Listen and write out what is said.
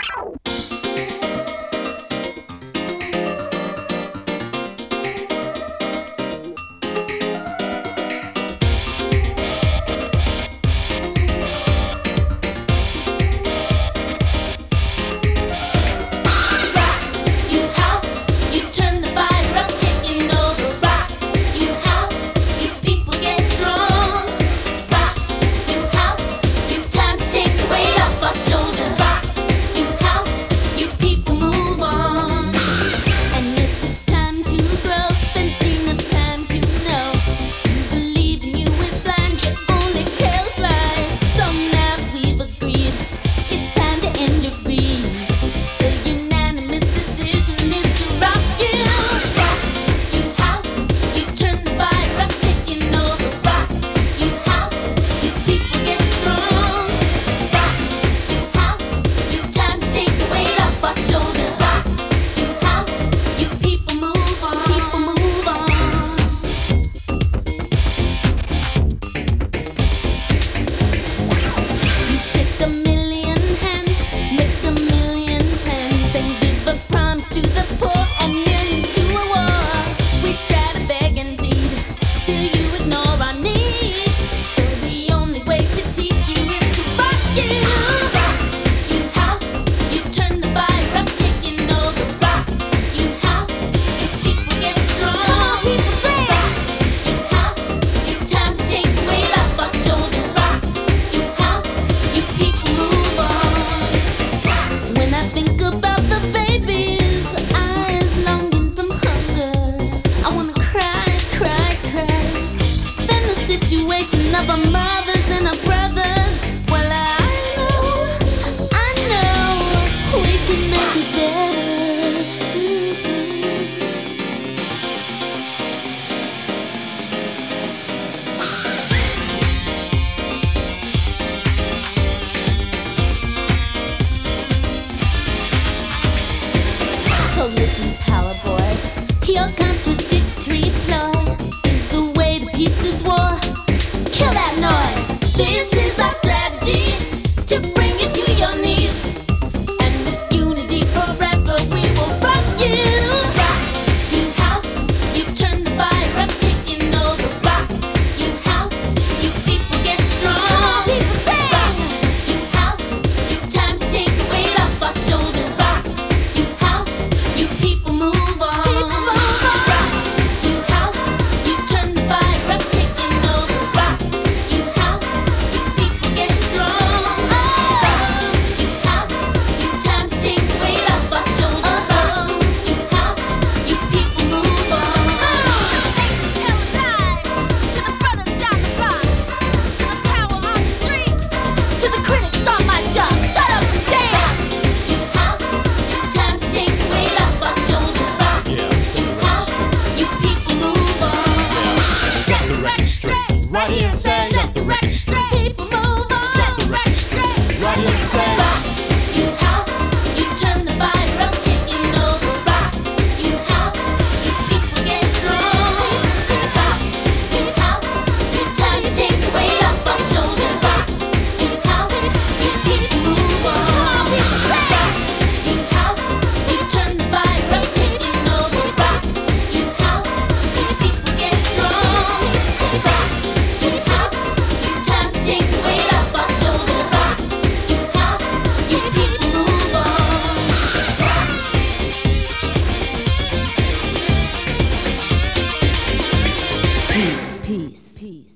Situation of our mothers and our brothers. Well, I know we can make it better. So listen, Power Boys, your contradictory flow is the way to peace is war. Kill that noise. This is our strategy to bring you to your knees. And with unity forever, we will rock you. Rock you house. You turn the fire up, taking over. Rock you house. You people get strong. People say, rock you house. You time to take the weight off our shoulders. Rock you house. You people move on. People move on. Rock you house. You turn the fire up, taking over. Rock you house. You people get strong. You house. You time to take the weight off our shoulders. Rock you house. You people move on. To the nation till it dies. To the brothers down the block. To the power on the streets. To the critics on my job. Shut up and dance. You house. You time to take the weight off our shoulders. Rock you house. You people move on. Set the record straight. Right here, say. Set the record straight. People move on. Set the record straight. Right here, say. Rock you house. You turn the fire up, taking over. Rock you house. You people get strong. Rock you house. You time to take the weight off our shoulders. Rock you house. You people move on. Rock you house. You turn the fire up, taking over. Rock you house. You people get strong. Rock you house. You time to take the weight off our shoulders. Rock you house. You people move on. Peace.